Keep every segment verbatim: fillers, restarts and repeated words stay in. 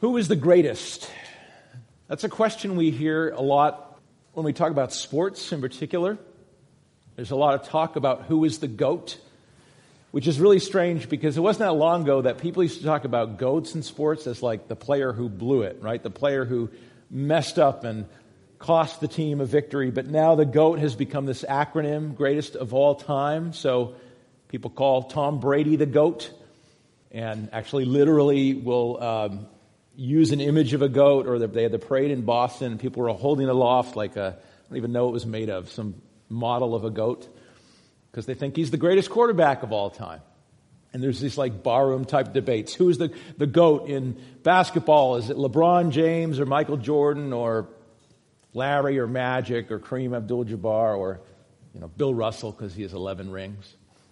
Who is the greatest? That's a question we hear a lot when we talk about sports in particular. There's a lot of talk about who is the GOAT, which is really strange because it wasn't that long ago that people used to talk about GOATs in sports as like the player who blew it, right? The player who messed up and cost the team a victory. But now the GOAT has become this acronym, greatest of all time. So people call Tom Brady the GOAT and actually literally will um, use an image of a goat, or they had the parade in Boston and people were holding aloft like a, I don't even know what it was made of, some model of a goat, because they think he's the greatest quarterback of all time. And there's these like barroom type debates. Who's the, the GOAT in basketball? Is it LeBron James or Michael Jordan or Larry or Magic or Kareem Abdul-Jabbar or, you know, Bill Russell because he has eleven rings?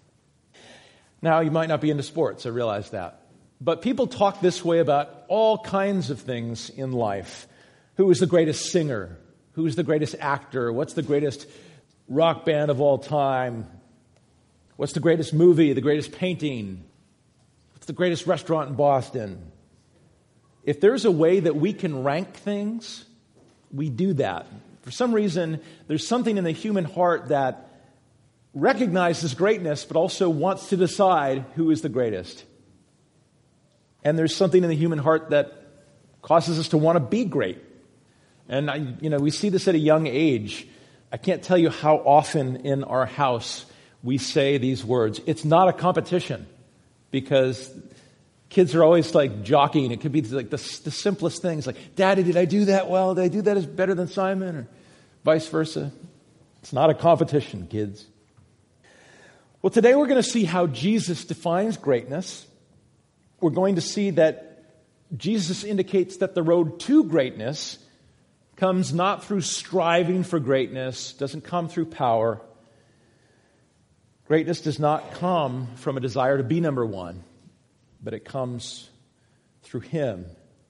Now, you might not be into sports, I realize that. But people talk this way about all kinds of things in life. Who is the greatest singer? Who is the greatest actor? What's the greatest rock band of all time? What's the greatest movie, the greatest painting? What's the greatest restaurant in Boston? If there's a way that we can rank things, we do that. For some reason, there's something in the human heart that recognizes greatness, but also wants to decide who is the greatest. And there's something in the human heart that causes us to want to be great. And, I, you know, we see this at a young age. I can't tell you how often in our house we say these words. It's not a competition, because kids are always like jockeying. It could be like the, the simplest things, like, Daddy, did I do that well? Did I do that as better than Simon? Or vice versa. It's not a competition, kids. Well, today we're going to see how Jesus defines greatness. We're going to see that Jesus indicates that the road to greatness comes not through striving for greatness, doesn't come through power. Greatness does not come from a desire to be number one, but it comes through Him.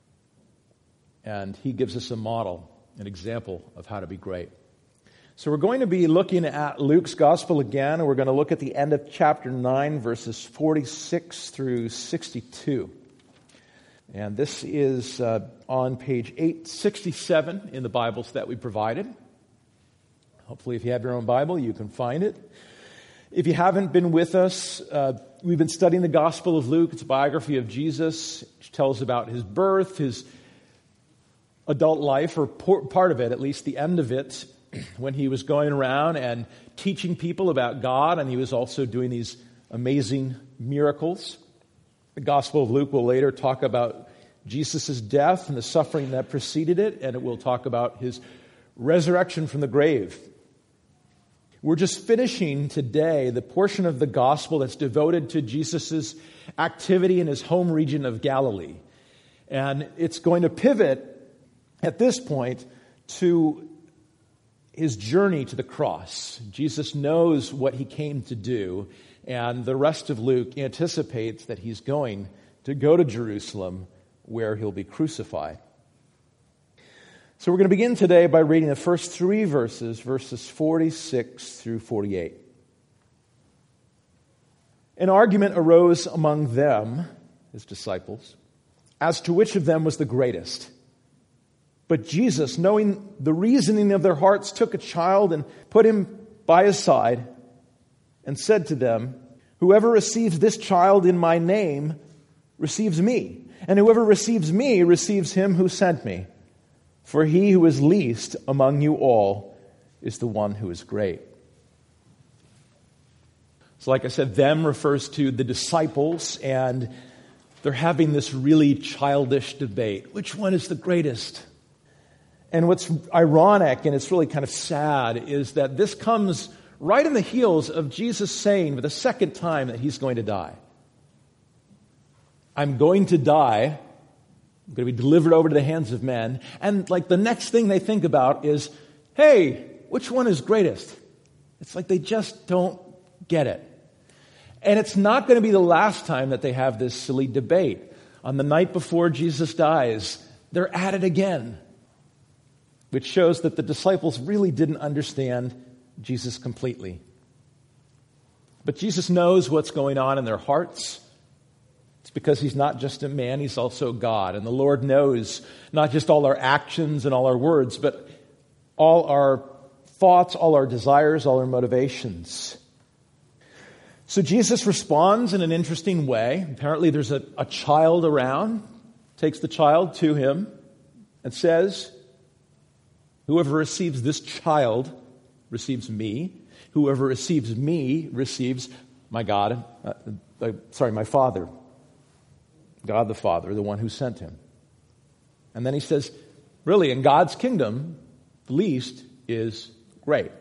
And He gives us a model, an example of how to be great. So we're going to be looking at Luke's Gospel again, and we're going to look at the end of chapter nine, verses forty-six through sixty-two. And this is uh, on page eight sixty-seven in the Bibles that we provided. Hopefully, if you have your own Bible, you can find it. If you haven't been with us, uh, we've been studying the Gospel of Luke. It's a biography of Jesus. It tells about His birth, His adult life, or part of it, at least the end of it, when He was going around and teaching people about God, and He was also doing these amazing miracles. The Gospel of Luke will later talk about Jesus' death and the suffering that preceded it, and it will talk about His resurrection from the grave. We're just finishing today the portion of the Gospel that's devoted to Jesus' activity in His home region of Galilee. And it's going to pivot at this point to His journey to the cross. Jesus knows what He came to do, and the rest of Luke anticipates that He's going to go to Jerusalem where He'll be crucified. So we're going to begin today by reading the first three verses, verses forty-six through forty-eight. An argument arose among them, His disciples, as to which of them was the greatest. But Jesus, knowing the reasoning of their hearts, took a child and put him by His side and said to them, "Whoever receives this child in my name receives me, and whoever receives me receives Him who sent me. For he who is least among you all is the one who is great." So like I said, them refers to the disciples, and they're having this really childish debate. Which one is the greatest? And what's ironic, and it's really kind of sad, is that this comes right in the heels of Jesus saying for the second time that He's going to die. I'm going to die. I'm going to be delivered over to the hands of men. And like the next thing they think about is, hey, which one is greatest? It's like they just don't get it. And it's not going to be the last time that they have this silly debate. On the night before Jesus dies, they're at it again, which shows that the disciples really didn't understand Jesus completely. But Jesus knows what's going on in their hearts. It's because he's not just a man, he's also God. And the Lord knows not just all our actions and all our words, but all our thoughts, all our desires, all our motivations. So Jesus responds in an interesting way. Apparently there's a, a child around, takes the child to him, and says, whoever receives this child receives me. Whoever receives me receives my God, uh, uh, sorry, my Father. God the Father, the one who sent him. And then he says, really, in God's kingdom, the least is great.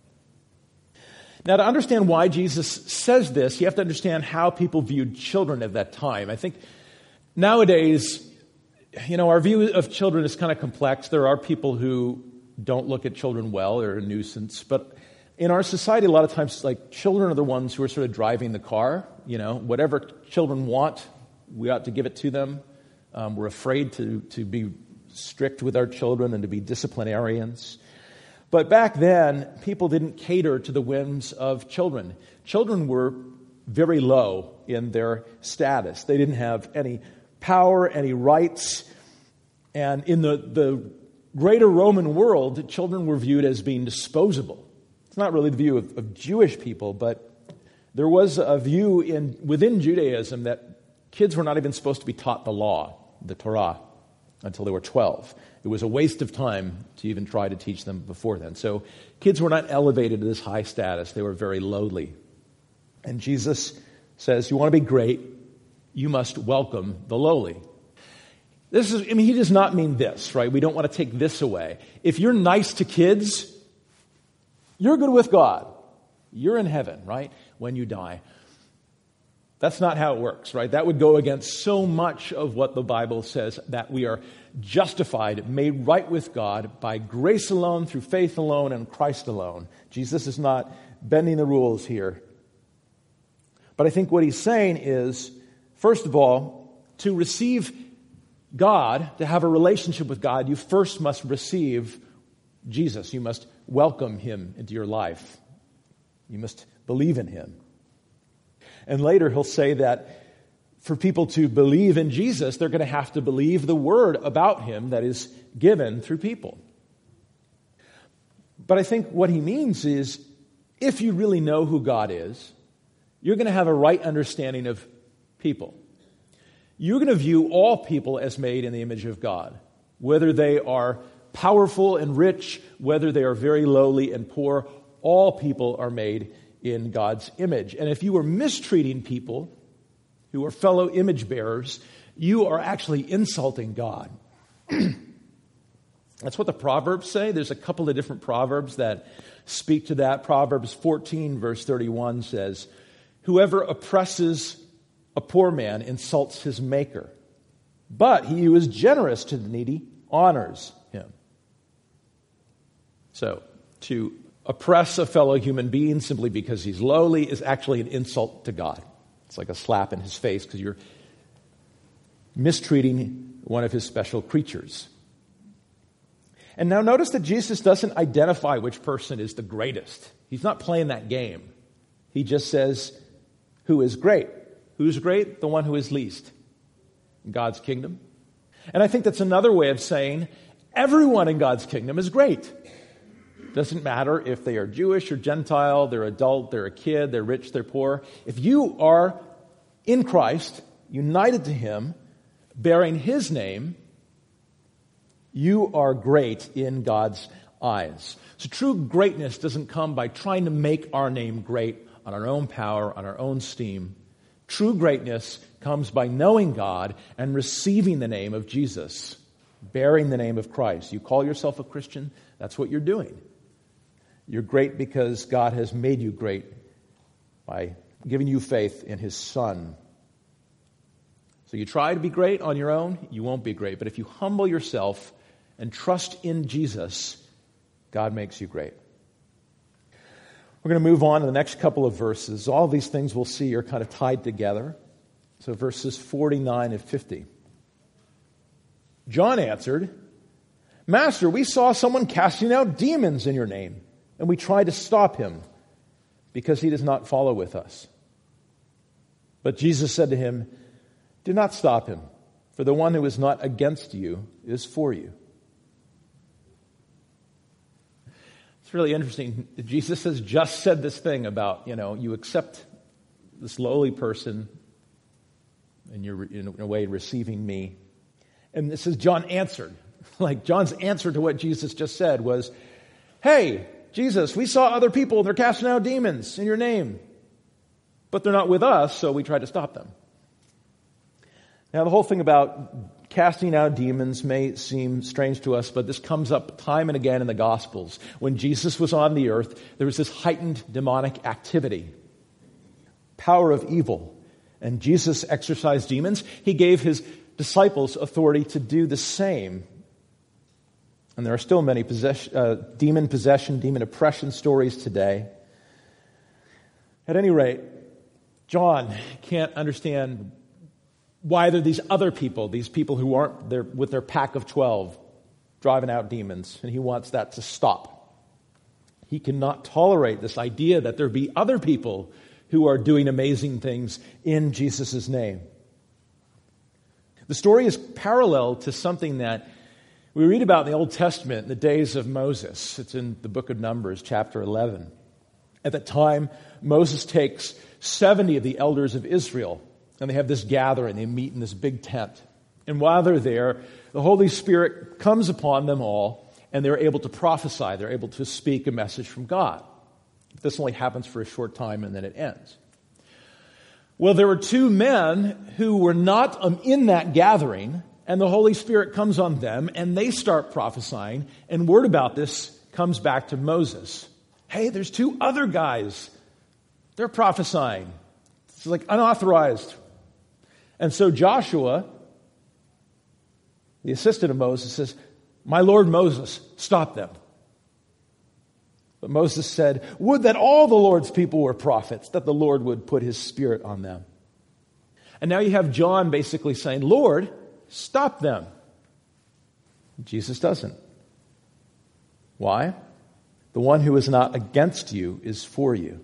Now, to understand why Jesus says this, you have to understand how people viewed children at that time. I think nowadays, you know, our view of children is kind of complex. There are people who don't look at children well, they're a nuisance. But in our society, a lot of times, like, children are the ones who are sort of driving the car. You know, whatever children want, we ought to give it to them. Um, we're afraid to, to be strict with our children and to be disciplinarians. But back then, people didn't cater to the whims of children. Children were very low in their status. They didn't have any power, any rights. And in the, the greater Roman world, children were viewed as being disposable. It's not really the view of, of Jewish people, but there was a view in within Judaism that kids were not even supposed to be taught the law, the Torah, until they were twelve. It was a waste of time to even try to teach them before then. So kids were not elevated to this high status. They were very lowly. And Jesus says, you want to be great, you must welcome the lowly. This is, I mean, he does not mean this, right? We don't want to take this away. If you're nice to kids, you're good with God. You're in heaven, right? When you die. That's not how it works, right? That would go against so much of what the Bible says, that we are justified, made right with God by grace alone, through faith alone, and Christ alone. Jesus is not bending the rules here. But I think what he's saying is, first of all, to receive God, to have a relationship with God, you first must receive Jesus. You must welcome him into your life. You must believe in him. And later he'll say that for people to believe in Jesus, they're going to have to believe the word about him that is given through people. But I think what he means is, if you really know who God is, you're going to have a right understanding of people. You're going to view all people as made in the image of God, whether they are powerful and rich, whether they are very lowly and poor. All people are made in God's image. And if you are mistreating people who are fellow image bearers, you are actually insulting God. That's what the Proverbs say. There's a couple of different Proverbs that speak to that. Proverbs fourteen, verse thirty-one says, whoever oppresses a poor man insults his maker, but he who is generous to the needy honors him. So, to oppress a fellow human being simply because he's lowly is actually an insult to God. It's like a slap in his face because you're mistreating one of his special creatures. And now notice that Jesus doesn't identify which person is the greatest. He's not playing that game. He just says, who is great? Who's great? The one who is least in God's kingdom. And I think that's another way of saying everyone in God's kingdom is great. Doesn't matter if they are Jewish or Gentile, they're adult, they're a kid, they're rich, they're poor. If you are in Christ, united to him, bearing his name, you are great in God's eyes. So true greatness doesn't come by trying to make our name great on our own power, on our own steam. True greatness comes by knowing God and receiving the name of Jesus, bearing the name of Christ. You call yourself a Christian, that's what you're doing. You're great because God has made you great by giving you faith in his Son. So you try to be great on your own, you won't be great. But if you humble yourself and trust in Jesus, God makes you great. We're going to move on to the next couple of verses. All of these things we'll see are kind of tied together. So verses forty-nine and fifty. John answered, Master, we saw someone casting out demons in your name, and we tried to stop him because he does not follow with us. But Jesus said to him, Do not stop him, for the one who is not against you is for you. It's really interesting. Jesus has just said this thing about, you know, you accept this lowly person and you're in a way receiving me. And this is John answered. Like John's answer to what Jesus just said was, hey, Jesus, we saw other people, they're casting out demons in your name, but they're not with us, so we tried to stop them. Now, the whole thing about casting out demons may seem strange to us, but this comes up time and again in the Gospels. When Jesus was on the earth, there was this heightened demonic activity, power of evil, and Jesus exorcised demons. He gave his disciples authority to do the same. And there are still many possess- uh, demon possession, demon oppression stories today. At any rate, John can't understand why there are these other people, these people who aren't there with their pack of twelve, driving out demons, and he wants that to stop. He cannot tolerate this idea that there be other people who are doing amazing things in Jesus' name. The story is parallel to something that we read about in the Old Testament in the days of Moses. It's in the book of Numbers, chapter eleven. At that time, Moses takes seventy of the elders of Israel, and they have this gathering. They meet in this big tent. And while they're there, the Holy Spirit comes upon them all, and they're able to prophesy. They're able to speak a message from God. This only happens for a short time, and then it ends. Well, there were two men who were not um, in that gathering, and the Holy Spirit comes on them, and they start prophesying, and word about this comes back to Moses. Hey, there's two other guys. They're prophesying. It's like unauthorized. And so Joshua, the assistant of Moses, says, my Lord Moses, stop them. But Moses said, would that all the Lord's people were prophets, that the Lord would put his Spirit on them. And now you have John basically saying, Lord, stop them. Jesus doesn't. Why? The one who is not against you is for you.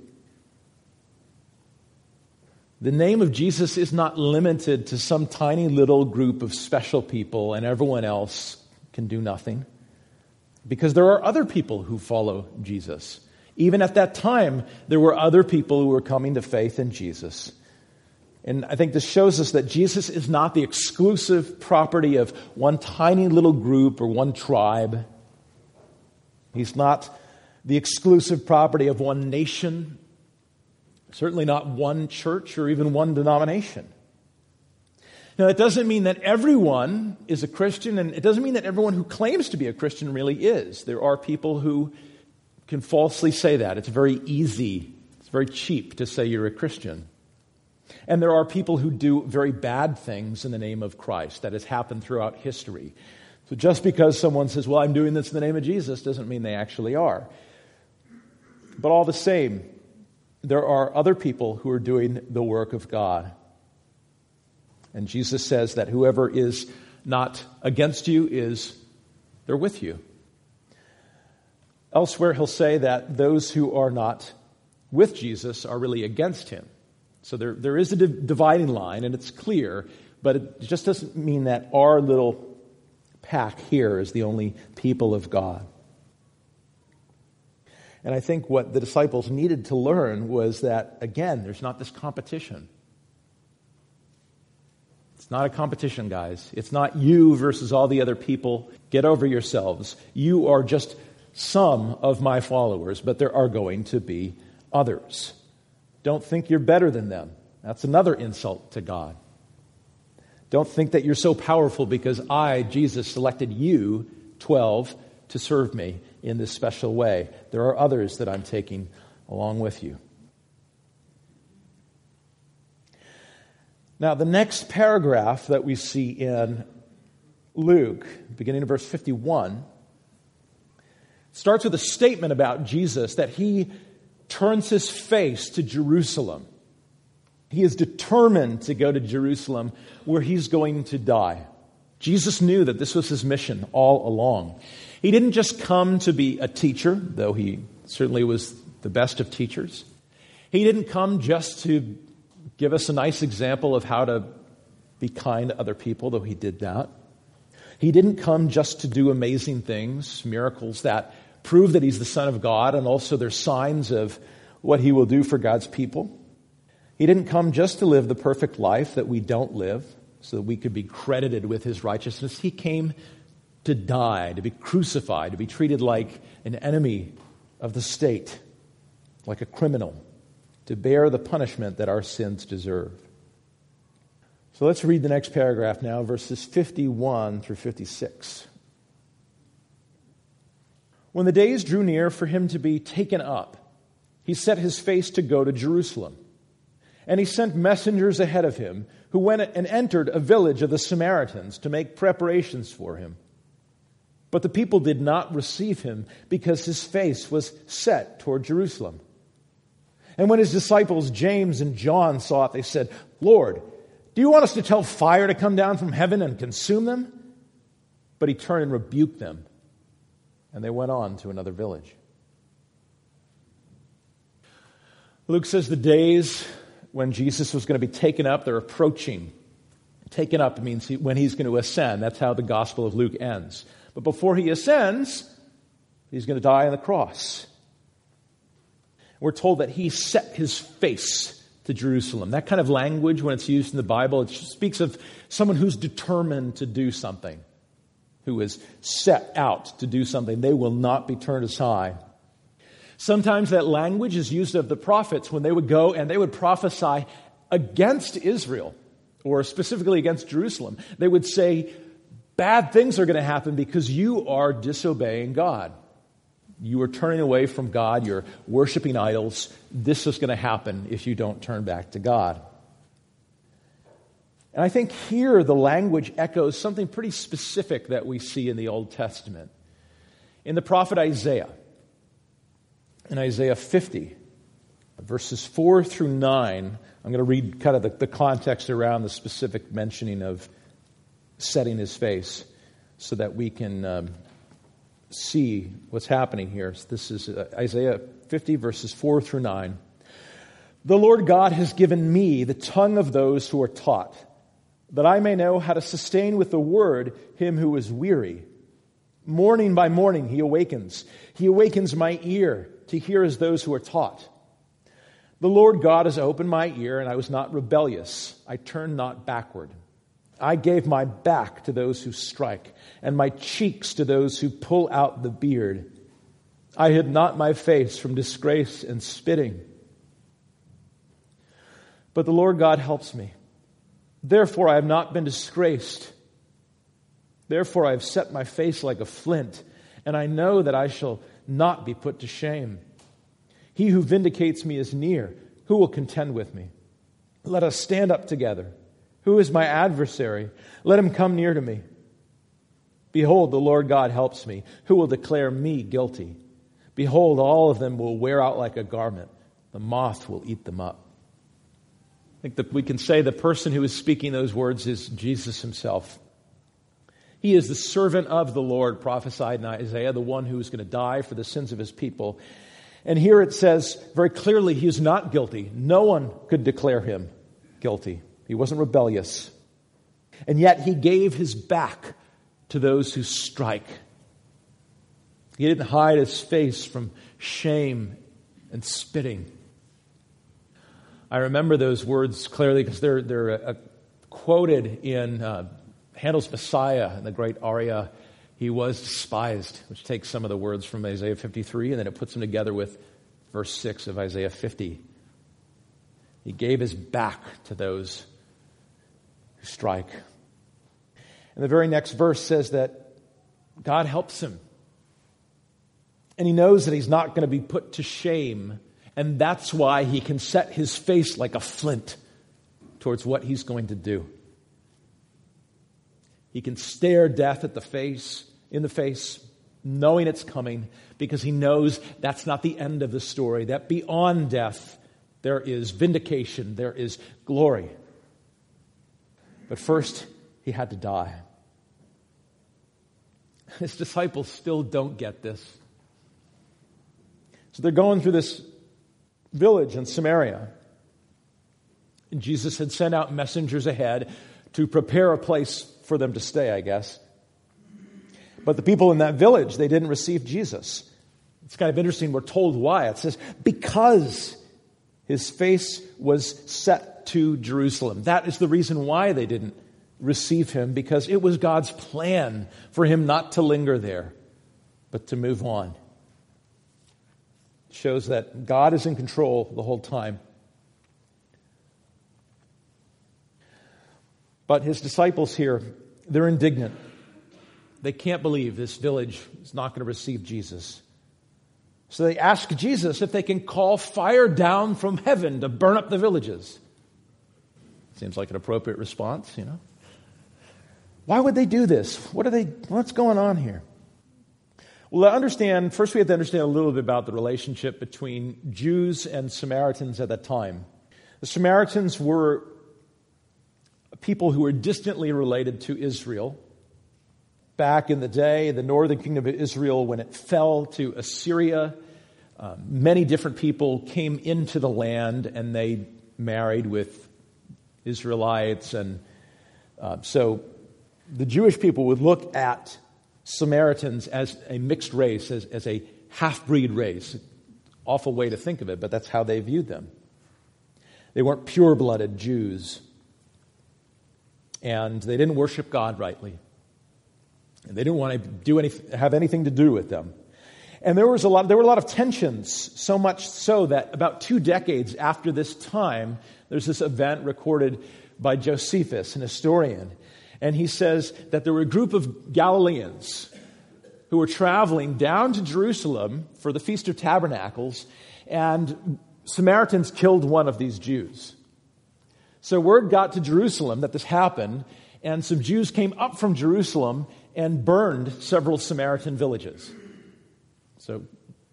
The name of Jesus is not limited to some tiny little group of special people and everyone else can do nothing. Because there are other people who follow Jesus. Even at that time, there were other people who were coming to faith in Jesus. And I think this shows us that Jesus is not the exclusive property of one tiny little group or one tribe. He's not the exclusive property of one nation. Certainly not one church or even one denomination. Now, it doesn't mean that everyone is a Christian, and it doesn't mean that everyone who claims to be a Christian really is. There are people who can falsely say that. It's very easy, it's very cheap to say you're a Christian. And there are people who do very bad things in the name of Christ. That has happened throughout history. So just because someone says, well, I'm doing this in the name of Jesus, doesn't mean they actually are. But all the same, there are other people who are doing the work of God. And Jesus says that whoever is not against you is, they're with you. Elsewhere, he'll say that those who are not with Jesus are really against him. So there, there is a dividing line, and it's clear, but it just doesn't mean that our little pack here is the only people of God. And I think what the disciples needed to learn was that, again, there's not this competition. It's not a competition, guys. It's not you versus all the other people. Get over yourselves. You are just some of my followers, but there are going to be others. Don't think you're better than them. That's another insult to God. Don't think that you're so powerful because I, Jesus, selected you, twelve, to serve me in this special way. There are others that I'm taking along with you. Now, the next paragraph that we see in Luke, beginning in verse fifty-one, starts with a statement about Jesus that he turns his face to Jerusalem. He is determined to go to Jerusalem where he's going to die. Jesus knew that this was his mission all along. He didn't just come to be a teacher, though he certainly was the best of teachers. He didn't come just to give us a nice example of how to be kind to other people, though he did that. He didn't come just to do amazing things, miracles that prove that he's the Son of God, and also they're signs of what he will do for God's people. He didn't come just to live the perfect life that we don't live, so that we could be credited with his righteousness. He came to die, to be crucified, to be treated like an enemy of the state, like a criminal, to bear the punishment that our sins deserve. So let's read the next paragraph now, verses fifty-one through fifty-six. When the days drew near for him to be taken up, he set his face to go to Jerusalem. And he sent messengers ahead of him, who went and entered a village of the Samaritans to make preparations for him. But the people did not receive him, because his face was set toward Jerusalem. And when his disciples James and John saw it, they said, "Lord, do you want us to tell fire to come down from heaven and consume them?" But he turned and rebuked them, and they went on to another village. Luke says the days when Jesus was going to be taken up, they're approaching. Taken up means he, when he's going to ascend. That's how the Gospel of Luke ends. But before he ascends, he's going to die on the cross. We're told that he set his face to Jerusalem. That kind of language, when it's used in the Bible, it speaks of someone who's determined to do something, who is set out to do something. They will not be turned aside. Sometimes that language is used of the prophets when they would go and they would prophesy against Israel, or specifically against Jerusalem. They would say, bad things are going to happen because you are disobeying God. You are turning away from God. You're worshiping idols. This is going to happen if you don't turn back to God. And I think here the language echoes something pretty specific that we see in the Old Testament. In the prophet Isaiah, in Isaiah fifty, verses four through nine, I'm going to read kind of the, the context around the specific mentioning of setting his face so that we can um, see what's happening here. So this is uh, Isaiah fifty, verses four through nine. "The Lord God has given me the tongue of those who are taught, that I may know how to sustain with the word him who is weary. Morning by morning he awakens. He awakens my ear to hear as those who are taught. The Lord God has opened my ear, and I was not rebellious. I turned not backward. I gave my back to those who strike, and my cheeks to those who pull out the beard. I hid not my face from disgrace and spitting. But the Lord God helps me. Therefore I have not been disgraced. Therefore I have set my face like a flint, and I know that I shall not be put to shame. He who vindicates me is near. Who will contend with me? Let us stand up together. Who is my adversary? Let him come near to me. Behold, the Lord God helps me. Who will declare me guilty? Behold, all of them will wear out like a garment. The moth will eat them up." I think that we can say the person who is speaking those words is Jesus himself. He is the servant of the Lord, prophesied in Isaiah, the one who is going to die for the sins of his people. And here it says very clearly he is not guilty. No one could declare him guilty. He wasn't rebellious. And yet he gave his back to those who strike. He didn't hide his face from shame and spitting. I remember those words clearly because they're, they're uh, quoted in uh, Handel's Messiah, in the great aria, "He was despised," which takes some of the words from Isaiah fifty-three and then it puts them together with verse six of Isaiah fifty. He gave his back to those who strike. And the very next verse says that God helps him. And he knows that he's not going to be put to shame. And that's why he can set his face like a flint towards what he's going to do. He can stare death at the face, in the face, knowing it's coming, because he knows that's not the end of the story, that beyond death there is vindication, there is glory. But first, he had to die. His disciples still don't get this. So they're going through this village in Samaria. And Jesus had sent out messengers ahead to prepare a place for them to stay, I guess. But the people in that village, they didn't receive Jesus. It's kind of interesting. We're told why. It says, because his face was set to Jerusalem. That is the reason why they didn't receive him, because it was God's plan for him not to linger there, but to move on. It shows that God is in control the whole time. But his disciples here, they're indignant. They can't believe this village is not going to receive Jesus. So they ask Jesus if they can call fire down from heaven to burn up the villages. Seems like an appropriate response, you know. Why would they do this? What are they? What's going on here? Well, to understand, first we have to understand a little bit about the relationship between Jews and Samaritans at that time. The Samaritans were people who were distantly related to Israel. Back in the day, the northern kingdom of Israel, when it fell to Assyria, uh, many different people came into the land and they married with Israelites. And uh, so the Jewish people would look at Samaritans as a mixed race, as, as a half-breed race. Awful way to think of it, but that's how they viewed them. They weren't pure-blooded Jews. And they didn't worship God rightly. And they didn't want to do any, have anything to do with them. And there was a lot, there were a lot of tensions, so much so that about two decades after this time, there's this event recorded by Josephus, an historian. And he says that there were a group of Galileans who were traveling down to Jerusalem for the Feast of Tabernacles, and Samaritans killed one of these Jews. So word got to Jerusalem that this happened, and some Jews came up from Jerusalem and burned several Samaritan villages. So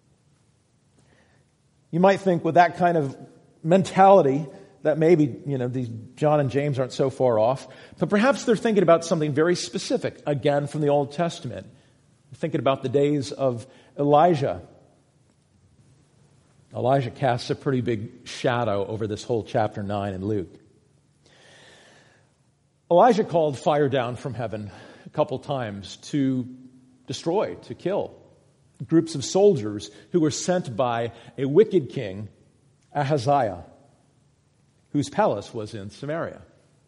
you might think with that kind of mentality that maybe, you know, these John and James aren't so far off, but perhaps they're thinking about something very specific, again from the Old Testament. Thinking about the days of Elijah. Elijah casts a pretty big shadow over this whole chapter nine in Luke. Elijah called fire down from heaven a couple times to destroy, to kill groups of soldiers who were sent by a wicked king, Ahaziah, whose palace was in Samaria.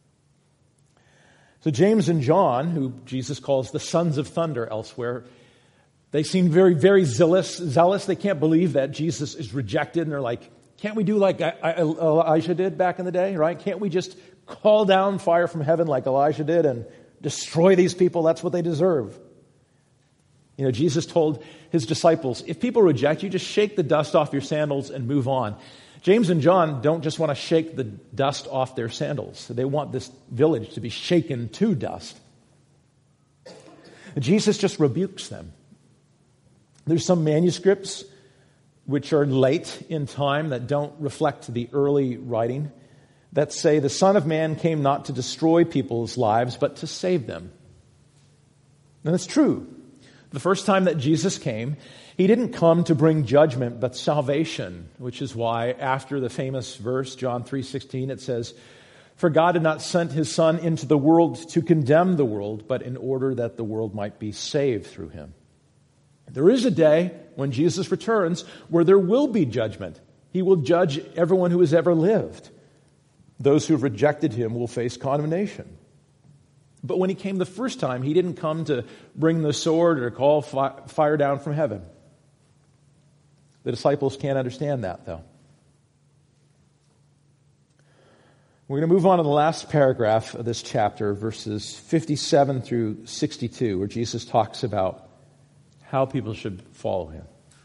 So James and John, who Jesus calls the sons of thunder elsewhere, they seem very, very zealous. zealous. They can't believe that Jesus is rejected, and they're like, can't we do like Elijah did back in the day, right? Can't we just call down fire from heaven like Elijah did and destroy these people? That's what they deserve. You know, Jesus told his disciples, if people reject you, just shake the dust off your sandals and move on. James and John don't just want to shake the dust off their sandals. They want this village to be shaken to dust. Jesus just rebukes them. There's some manuscripts which are late in time that don't reflect the early writing that say the Son of Man came not to destroy people's lives, but to save them. And it's true. The first time that Jesus came, he didn't come to bring judgment, but salvation, which is why after the famous verse, John three sixteen, it says, for God did not send his Son into the world to condemn the world, but in order that the world might be saved through him. There is a day when Jesus returns where there will be judgment. He will judge everyone who has ever lived. Those who have rejected him will face condemnation. But when he came the first time, he didn't come to bring the sword or call fi- fire down from heaven. The disciples can't understand that, though. We're going to move on to the last paragraph of this chapter, verses fifty-seven through sixty-two, where Jesus talks about how people should follow him.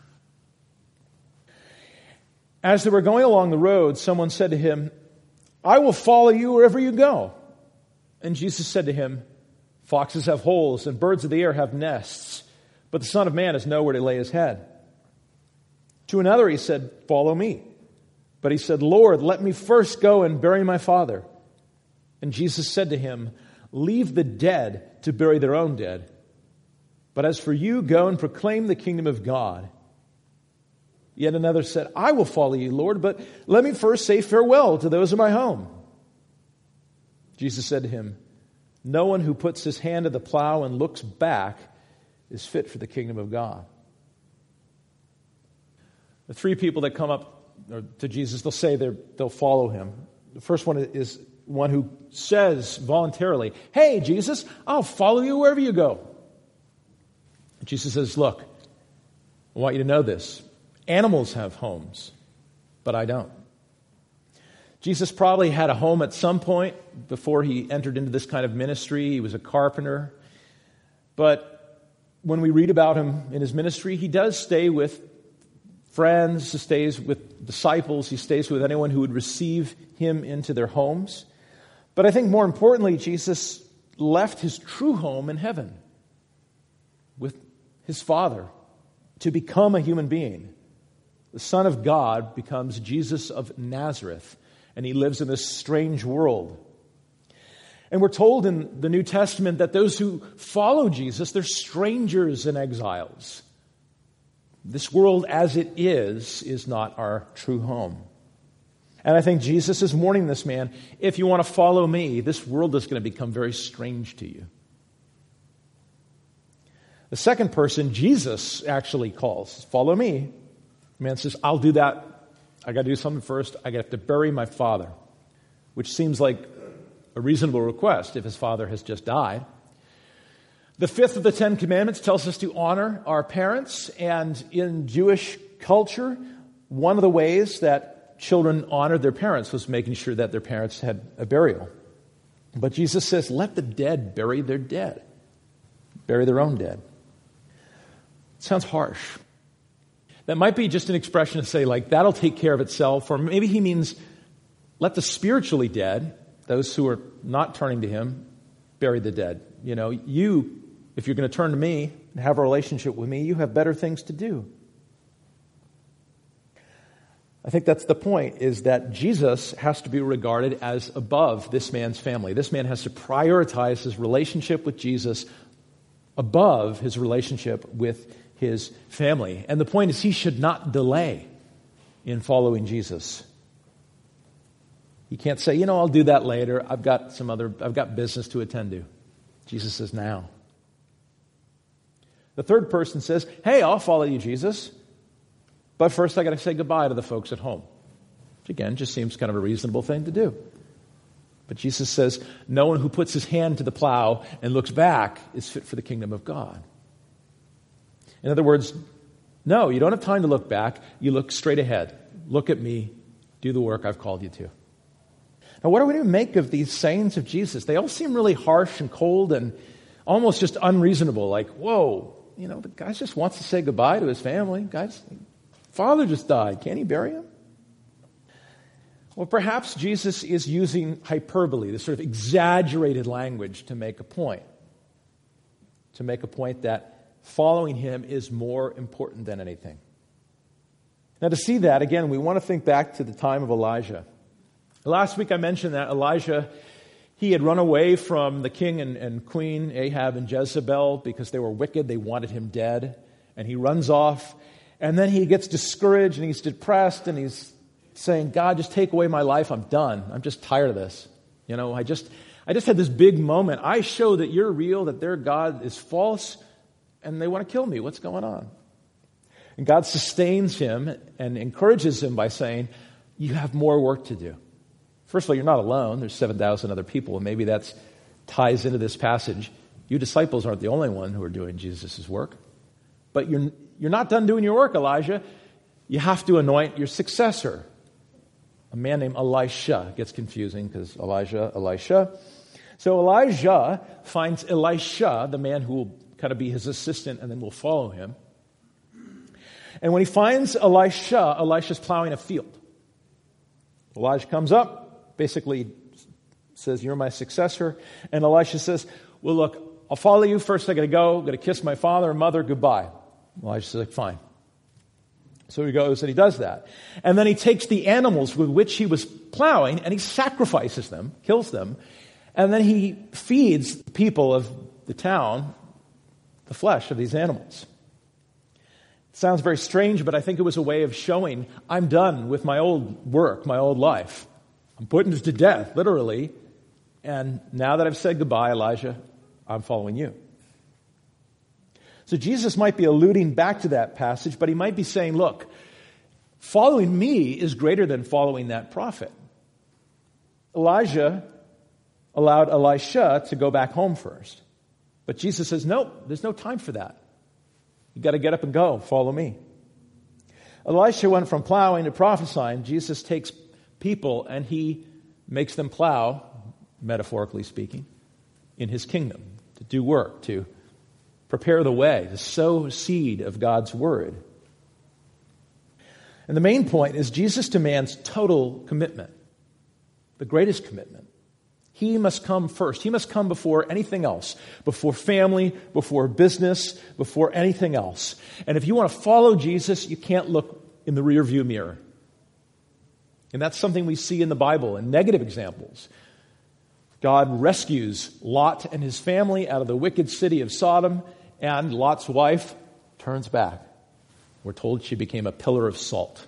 As they were going along the road, someone said to him, I will follow you wherever you go. And Jesus said to him, foxes have holes and birds of the air have nests, but the Son of Man has nowhere to lay his head. To another he said, follow me. But he said, Lord, let me first go and bury my father. And Jesus said to him, leave the dead to bury their own dead. But as for you, go and proclaim the kingdom of God. Yet another said, I will follow you, Lord, but let me first say farewell to those in my home. Jesus said to him, No one who puts his hand to the plow and looks back is fit for the kingdom of God. The three people that come up to Jesus, they'll say they'll follow him. The first one is one who says voluntarily, "Hey, Jesus, I'll follow you wherever you go." Jesus says, "Look, I want you to know this. Animals have homes, but I don't." Jesus probably had a home at some point before he entered into this kind of ministry. He was a carpenter. But when we read about him in his ministry, he does stay with friends, he stays with disciples, he stays with anyone who would receive him into their homes. But I think more importantly, Jesus left his true home in heaven with his Father to become a human being. The Son of God becomes Jesus of Nazareth, and he lives in this strange world. And we're told in the New Testament that those who follow Jesus, they're strangers and exiles. This world as it is, is not our true home. And I think Jesus is warning this man, if you want to follow me, this world is going to become very strange to you. The second person, Jesus actually calls, "Follow me." The man says, "I'll do that. I got to do something first. I got to bury my father," which seems like a reasonable request if his father has just died. The fifth of the Ten Commandments tells us to honor our parents, and in Jewish culture, one of the ways that children honored their parents was making sure that their parents had a burial. But Jesus says, let the dead bury their dead. Bury their own dead. It sounds harsh. That might be just an expression to say, like, that'll take care of itself. Or maybe he means, let the spiritually dead, those who are not turning to him, bury the dead. You know, you, if you're going to turn to me and have a relationship with me, you have better things to do. I think that's the point, is that Jesus has to be regarded as above this man's family. This man has to prioritize his relationship with Jesus above his relationship with his family. And the point is, he should not delay in following Jesus. He can't say, you know, I'll do that later. I've got some other, I've got business to attend to. Jesus says now. The third person says, hey, I'll follow you, Jesus. But first I got to say goodbye to the folks at home. Which again, just seems kind of a reasonable thing to do. But Jesus says, no one who puts his hand to the plow and looks back is fit for the kingdom of God. In other words, no, you don't have time to look back. You look straight ahead. Look at me. Do the work I've called you to. Now, what do we make of these sayings of Jesus? They all seem really harsh and cold and almost just unreasonable. Like, whoa, you know, the guy just wants to say goodbye to his family. Guy's father just died. Can't he bury him? Well, perhaps Jesus is using hyperbole, this sort of exaggerated language to make a point. To make a point that following him is more important than anything. Now, to see that, again, we want to think back to the time of Elijah. Last week I mentioned that Elijah, he had run away from the king and, and queen, Ahab and Jezebel, because they were wicked. They wanted him dead. And he runs off. And then he gets discouraged and he's depressed and he's saying, God, just take away my life. I'm done. I'm just tired of this. You know, I just, I just had this big moment. I show that you're real, that their God is false, and they want to kill me. What's going on? And God sustains him and encourages him by saying, you have more work to do. First of all, you're not alone. There's seven thousand other people, and maybe that ties into this passage. You disciples aren't the only one who are doing Jesus' work. But you're, you're not done doing your work, Elijah. You have to anoint your successor. A man named Elisha. Gets confusing because Elijah, Elisha. So Elijah finds Elisha, the man who will kind of be his assistant and then will follow him. And when he finds Elisha, Elisha's plowing a field. Elijah comes up. Basically says, you're my successor. And Elisha says, well, look, I'll follow you. First I got to go. I'm going to kiss my father and mother goodbye. Elisha says, like, fine. So he goes and he does that. And then he takes the animals with which he was plowing and he sacrifices them, kills them. And then he feeds the people of the town the flesh of these animals. It sounds very strange, but I think it was a way of showing I'm done with my old work, my old life. I'm putting this to death, literally, And now that I've said goodbye, Elijah, I'm following you. So Jesus might be alluding back to that passage, but he might be saying, look, following me is greater than following that prophet. Elijah allowed Elisha to go back home first. But Jesus says, no, there's no time for that. You got to get up and go. Follow me. Elisha went from plowing to prophesying. Jesus takes people and he makes them plow, metaphorically speaking, in his kingdom, to do work, to prepare the way, to sow seed of God's word. And the main point is Jesus demands total commitment, the greatest commitment. He must come first. He must come before anything else, before family, before business, before anything else. And if you want to follow Jesus, you can't look in the rearview mirror. And that's something we see in the Bible in negative examples. God rescues Lot and his family out of the wicked city of Sodom, and Lot's wife turns back. We're told she became a pillar of salt.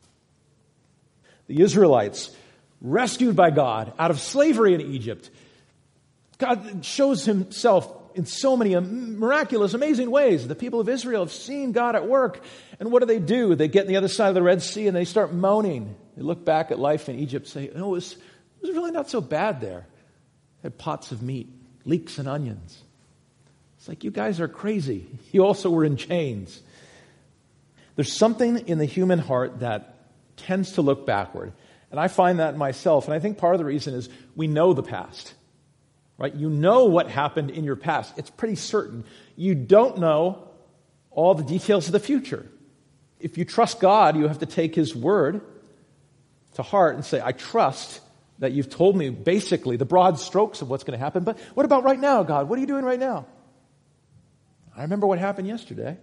The Israelites, rescued by God out of slavery in Egypt, God shows himself in so many miraculous, amazing ways. The people of Israel have seen God at work. And what do they do? They get on the other side of the Red Sea and they start moaning. They look back at life in Egypt and say, oh, it was, it was really not so bad there. They had pots of meat, leeks and onions. It's like, you guys are crazy. You also were in chains. There's something in the human heart that tends to look backward. And I find that myself. And I think part of the reason is we know the past. Right? You know what happened in your past. It's pretty certain. You don't know all the details of the future. If you trust God, you have to take his word to heart and say, I trust that you've told me basically the broad strokes of what's going to happen. But what about right now, God? What are you doing right now? I remember what happened yesterday.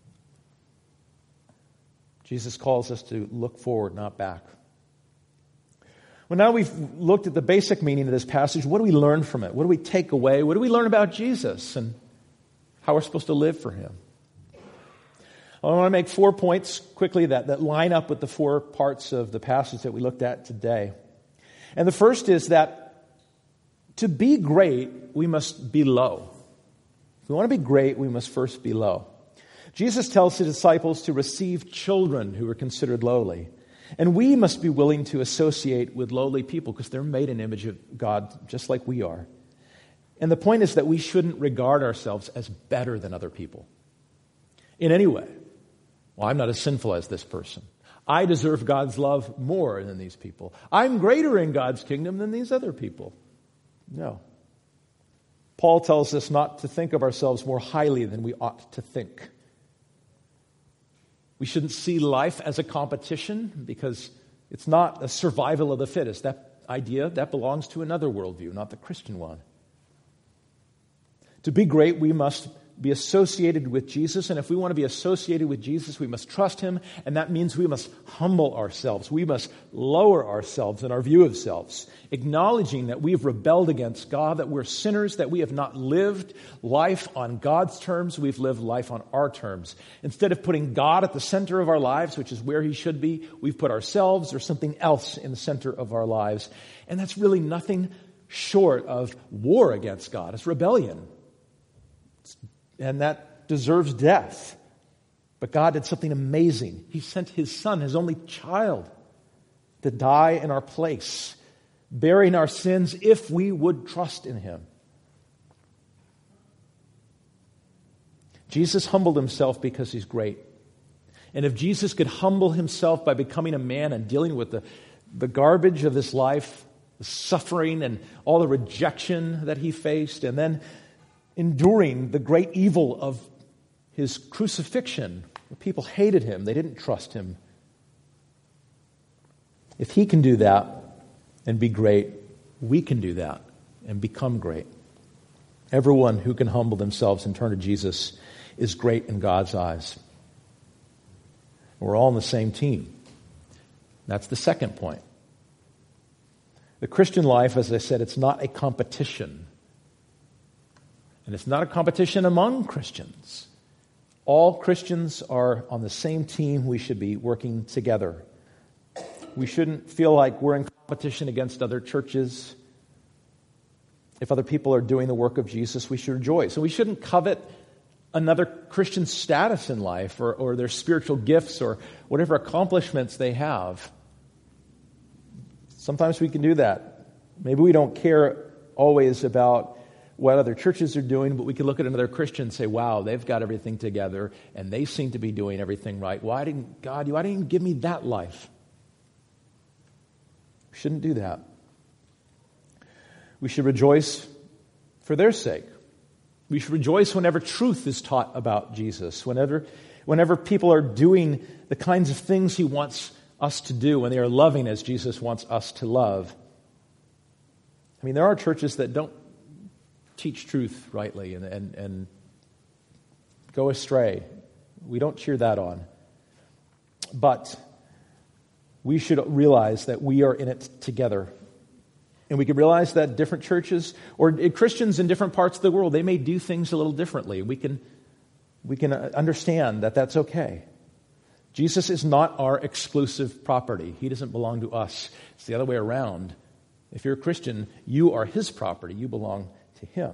Jesus calls us to look forward, not back. Well, now we've looked at the basic meaning of this passage. What do we learn from it? What do we take away? What do we learn about Jesus and how we're supposed to live for him? I want to make four points quickly that, that line up with the four parts of the passage that we looked at today. And the first is that to be great, we must be low. If we want to be great, we must first be low. Jesus tells his disciples to receive children who are considered lowly. And we must be willing to associate with lowly people because they're made in the image of God just like we are. And the point is that we shouldn't regard ourselves as better than other people in any way. Well, I'm not as sinful as this person. I deserve God's love more than these people. I'm greater in God's kingdom than these other people. No. Paul tells us not to think of ourselves more highly than we ought to think. We shouldn't see life as a competition because it's not a survival of the fittest. That idea, that belongs to another worldview, not the Christian one. To be great, we must be associated with Jesus. And if we want to be associated with Jesus, we must trust him. And that means we must humble ourselves. We must lower ourselves in our view of selves, acknowledging that we have rebelled against God, that we're sinners, that we have not lived life on God's terms. We've lived life on our terms. Instead of putting God at the center of our lives, which is where he should be, we've put ourselves or something else in the center of our lives. And that's really nothing short of war against God. It's rebellion. And that deserves death. But God did something amazing. He sent his son, his only child, to die in our place, bearing our sins if we would trust in him. Jesus humbled himself because he's great. And if Jesus could humble himself by becoming a man and dealing with the, the garbage of this life, the suffering and all the rejection that he faced, and then enduring the great evil of his crucifixion. People hated him. They didn't trust him. If he can do that and be great, we can do that and become great. Everyone who can humble themselves and turn to Jesus is great in God's eyes. We're all on the same team. That's the second point. The Christian life, as I said, it's not a competition. And it's not a competition among Christians. All Christians are on the same team. We should be working together. We shouldn't feel like we're in competition against other churches. If other people are doing the work of Jesus, we should rejoice. And we shouldn't covet another Christian status in life or, or their spiritual gifts or whatever accomplishments they have. Sometimes we can do that. Maybe we don't care always about what other churches are doing, but we can look at another Christian and say, wow, they've got everything together and they seem to be doing everything right. Why didn't God, why didn't you give me that life? We shouldn't do that. We should rejoice for their sake. We should rejoice whenever truth is taught about Jesus, whenever, whenever people are doing the kinds of things He wants us to do, when they are loving as Jesus wants us to love. I mean, there are churches that don't teach truth rightly and, and, and go astray. We don't cheer that on. But we should realize that we are in it together. And we can realize that different churches or Christians in different parts of the world, they may do things a little differently. We can, we can understand that that's okay. Jesus is not our exclusive property. He doesn't belong to us. It's the other way around. If you're a Christian, you are His property. You belong to Him.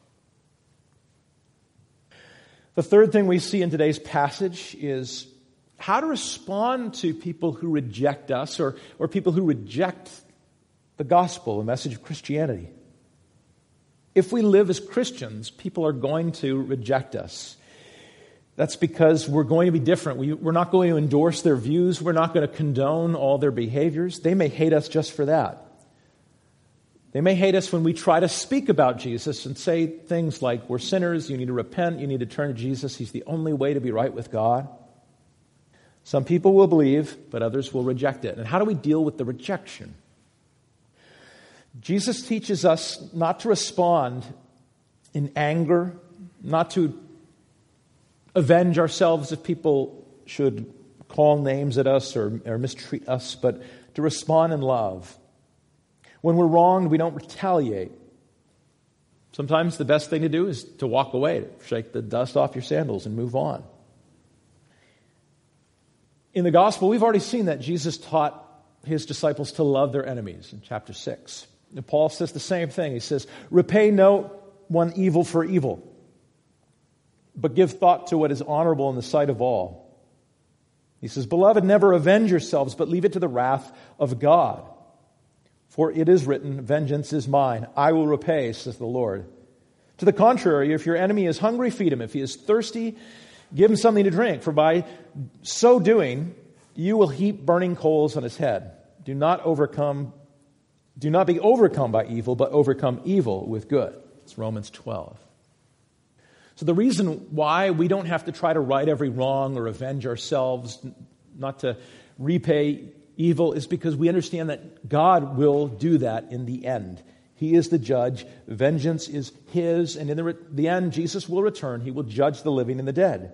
The third thing we see in today's passage is how to respond to people who reject us or, or people who reject the gospel, the message of Christianity. If we live as Christians, people are going to reject us. That's because we're going to be different. We, we're not going to endorse their views. We're not going to condone all their behaviors. They may hate us just for that. They may hate us when we try to speak about Jesus and say things like, we're sinners, you need to repent, you need to turn to Jesus. He's the only way to be right with God. Some people will believe, but others will reject it. And how do we deal with the rejection? Jesus teaches us not to respond in anger, not to avenge ourselves if people should call names at us or, or mistreat us, but to respond in love. When we're wronged, we don't retaliate. Sometimes the best thing to do is to walk away, shake the dust off your sandals and move on. In the gospel, we've already seen that Jesus taught His disciples to love their enemies in chapter six. And Paul says the same thing. He says, repay no one evil for evil, but give thought to what is honorable in the sight of all. He says, beloved, never avenge yourselves, but leave it to the wrath of God. For it is written, vengeance is mine, I will repay, says the Lord. To the contrary, if your enemy is hungry, feed him. If he is thirsty, give him something to drink. For by so doing, you will heap burning coals on his head. Do not overcome, do not be overcome by evil, but overcome evil with good. It's Romans twelve. So the reason why we don't have to try to right every wrong or avenge ourselves, not to repay evil, is because we understand that God will do that in the end. He is the judge. Vengeance is His. And in the, the end, Jesus will return. He will judge the living and the dead.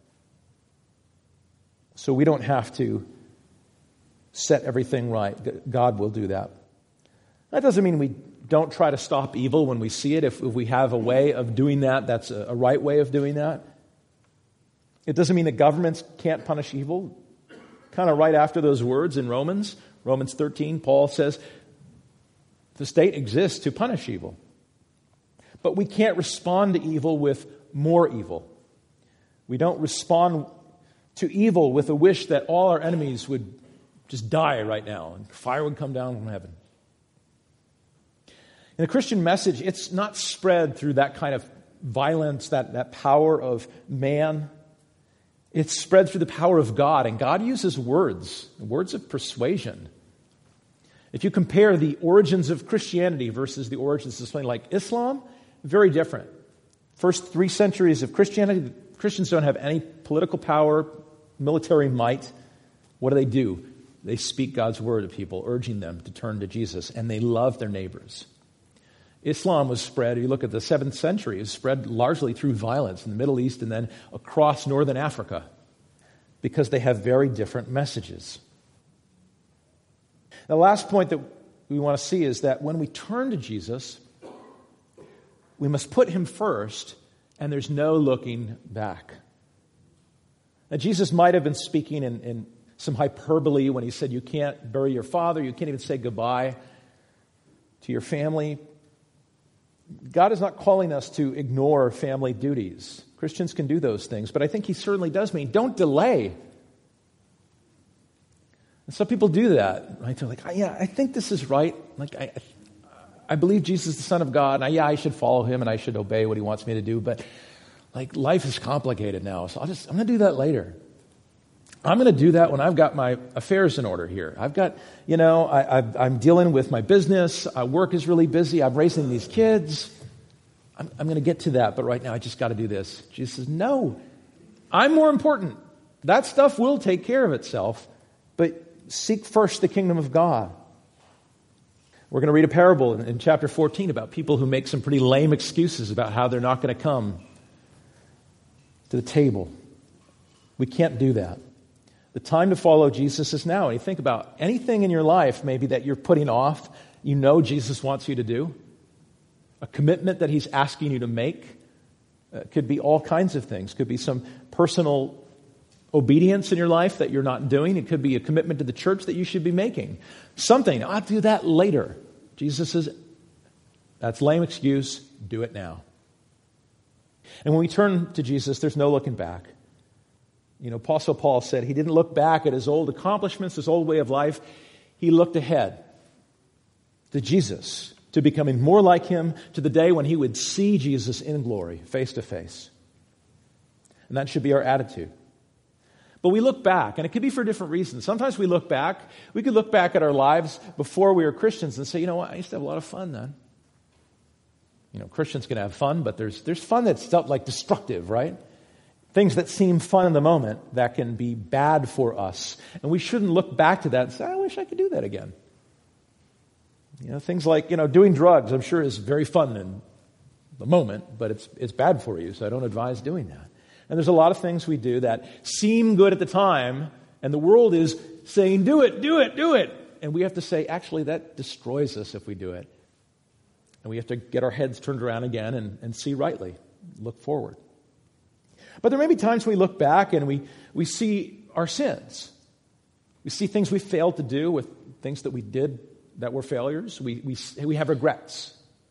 So we don't have to set everything right. God will do that. That doesn't mean we don't try to stop evil when we see it. If, if we have a way of doing that, that's a, a right way of doing that. It doesn't mean that governments can't punish evil. Kind of right after those words in Romans, Romans thirteen, Paul says, the state exists to punish evil. But we can't respond to evil with more evil. We don't respond to evil with a wish that all our enemies would just die right now and fire would come down from heaven. In the Christian message, it's not spread through that kind of violence, that, that power of man. It's spread through the power of God, and God uses words, words of persuasion. If you compare the origins of Christianity versus the origins of something like Islam, very different. First three centuries of Christianity, Christians don't have any political power, military might. What do they do? They speak God's word to people, urging them to turn to Jesus, and they love their neighbors. Islam was spread, you look at the seventh century, it was spread largely through violence in the Middle East and then across northern Africa because they have very different messages. The last point that we want to see is that when we turn to Jesus, we must put Him first and there's no looking back. Now, Jesus might have been speaking in, in some hyperbole when He said you can't bury your father, you can't even say goodbye to your family. God is not calling us to ignore family duties. Christians can do those things, but I think he certainly does mean don't delay. And some people do that, right? They're like, yeah, I think this is right. Like, I, I believe Jesus is the Son of God, and I, yeah, I should follow him, and I should obey what he wants me to do, but like, life is complicated now, so I'll just, I'm going to do that later. I'm going to do that when I've got my affairs in order here. I've got, you know, I, I, I'm dealing with my business. Uh, work is really busy. I'm raising these kids. I'm, I'm going to get to that, but right now I just got to do this. Jesus says, no, I'm more important. That stuff will take care of itself, but seek first the kingdom of God. We're going to read a parable in, in chapter fourteen about people who make some pretty lame excuses about how they're not going to come to the table. We can't do that. The time to follow Jesus is now. And you think about anything in your life maybe that you're putting off, you know Jesus wants you to do. A commitment that he's asking you to make. Uh, could be all kinds of things. Could be some personal obedience in your life that you're not doing. It could be a commitment to the church that you should be making. Something, I'll do that later. Jesus says, that's lame excuse. Do it now. And when we turn to Jesus, there's no looking back. You know, Apostle Paul said he didn't look back at his old accomplishments, his old way of life. He looked ahead to Jesus, to becoming more like him, to the day when he would see Jesus in glory, face to face. And that should be our attitude. But we look back, and it could be for different reasons. Sometimes we look back. We could look back at our lives before we were Christians and say, you know what, I used to have a lot of fun then. You know, Christians can have fun, but there's there's fun that's like destructive, right? Things that seem fun in the moment that can be bad for us. And we shouldn't look back to that and say, I wish I could do that again. You know, things like, you know, doing drugs, I'm sure is very fun in the moment, but it's it's bad for you, so I don't advise doing that. And there's a lot of things we do that seem good at the time, and the world is saying, do it, do it, do it. And we have to say, actually, that destroys us if we do it. And we have to get our heads turned around again and, and see rightly, look forward. But there may be times we look back and we, we see our sins. We see things we failed to do with things that we did that were failures. We, we, we have regrets.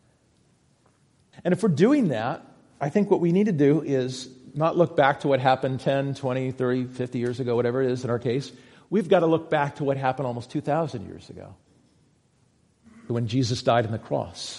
And if we're doing that, I think what we need to do is not look back to what happened ten, twenty, thirty, fifty years ago, whatever it is in our case. We've got to look back to what happened almost two thousand years ago, when Jesus died on the cross.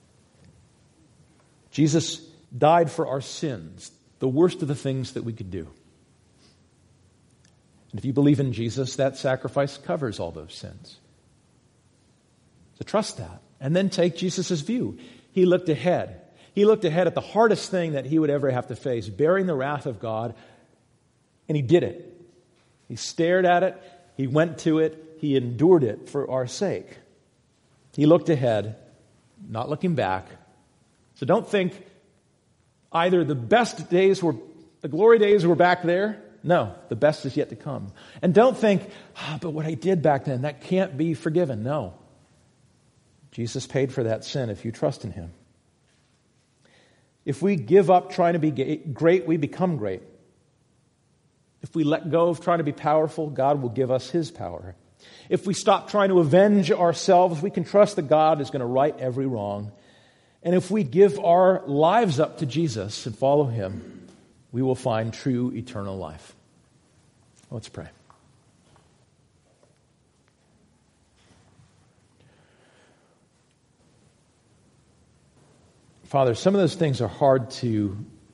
Jesus died for our sins, the worst of the things that we could do. And if you believe in Jesus, that sacrifice covers all those sins. So trust that. And then take Jesus' view. He looked ahead. He looked ahead at the hardest thing that he would ever have to face, bearing the wrath of God, and he did it. He stared at it. He went to it. He endured it for our sake. He looked ahead, not looking back. So don't think either the best days were, the glory days were back there. No, the best is yet to come. And don't think, ah, but what I did back then, that can't be forgiven. No. Jesus paid for that sin if you trust in him. If we give up trying to be great, we become great. If we let go of trying to be powerful, God will give us his power. If we stop trying to avenge ourselves, we can trust that God is going to right every wrong. And if we give our lives up to Jesus and follow him, we will find true eternal life. Let's pray. Father, some of those things are hard to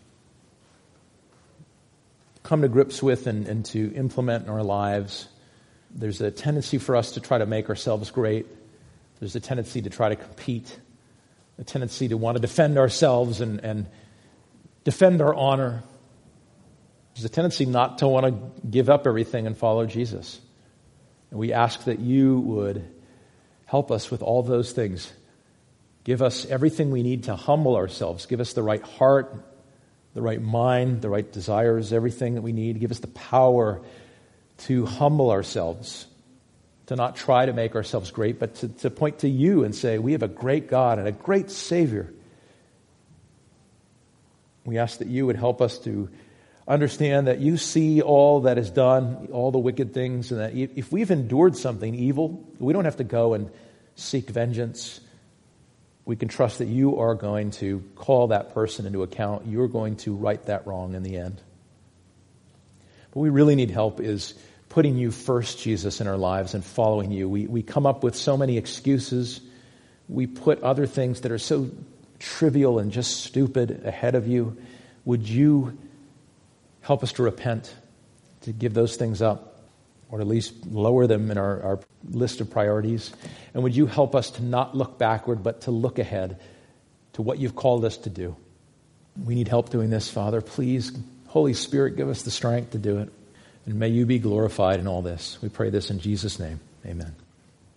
come to grips with and, and to implement in our lives. There's a tendency for us to try to make ourselves great. There's a tendency to try to compete, a tendency to want to defend ourselves and, and defend our honor. There's a tendency not to want to give up everything and follow Jesus. And we ask that you would help us with all those things. Give us everything we need to humble ourselves. Give us the right heart, the right mind, the right desires, everything that we need. Give us the power to humble ourselves, to not try to make ourselves great, but to, to point to you and say, we have a great God and a great Savior. We ask that you would help us to understand that you see all that is done, all the wicked things, and that if we've endured something evil, we don't have to go and seek vengeance. We can trust that you are going to call that person into account. You're going to right that wrong in the end. What we really need help is putting you first, Jesus, in our lives and following you. We, we come up with so many excuses. We put other things that are so trivial and just stupid ahead of you. Would you help us to repent, to give those things up, or at least lower them in our, our list of priorities? And would you help us to not look backward, but to look ahead to what you've called us to do? We need help doing this, Father. Please, Holy Spirit, give us the strength to do it. And may you be glorified in all this. We pray this in Jesus' name. Amen.